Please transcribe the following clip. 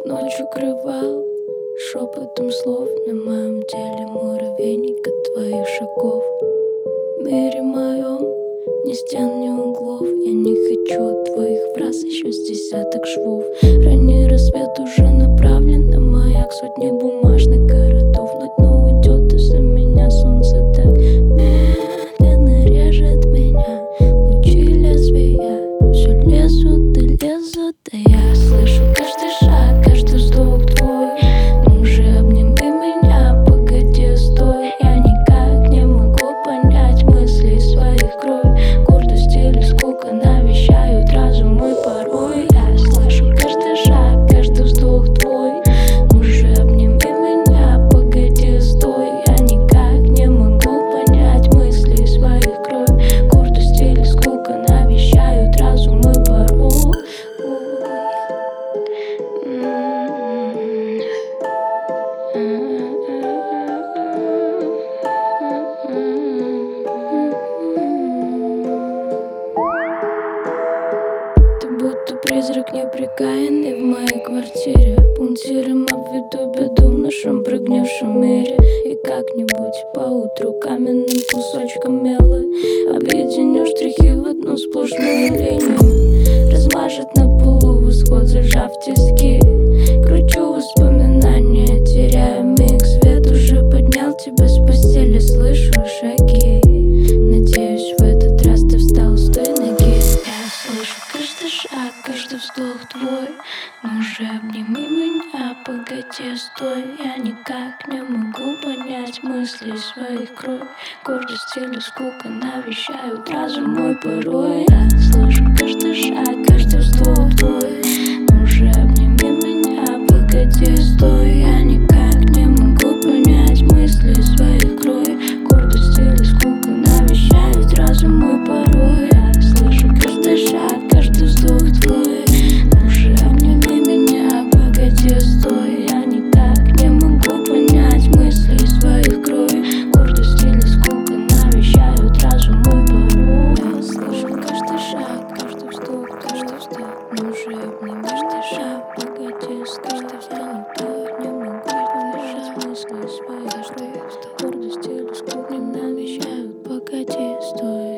ночь укрывал шепотом слов. На моем теле муравейник от твоих шагов. В мире моем ни стен, ни углов. Я не хочу от твоих фраз еще с десяток швов. Ранний рассвет уже направлен на маяк. Сотни бумажных городов. Но дно уйдет из-за меня. Солнце так медленно режет меня. Лучи лезвия все лезут и лезут. А я слышу каждый шаг, каждый вздох твой. Ну уже обними меня, погоди, стой. Я никак не могу понять мыслей своих. Кровь, гордость или скука навещают разум мой порой. Я слышу каждый шаг, каждый вздох твой. Ну уже обними меня, погоди, стой. Я никак не могу понять мыслей своих. Кровь, гордость или скука навещают разум мой порой. Ты будто призрак неприкаянный в моей квартире. Пунктиром обведу беду в нашем прогнившем мире. И как-нибудь поутру каменным кусочком мела объединю штрихи в одну сплошную линию. Размажет на полу восход, зажав тиски. Кручу воспоминания, теряя миг. Свет уже поднял тебя с постели, слышу шаги. Надеюсь, в этот раз ты встал с той ноги. Я слышу каждый шаг, каждый вздох твой. Ну уже обними меня, погоди, стой. Я никак не могу понять мыслей своих. Кровь, гордость или скука навещают разум мой порой. Я слышу каждый шаг, каждый вздох твой.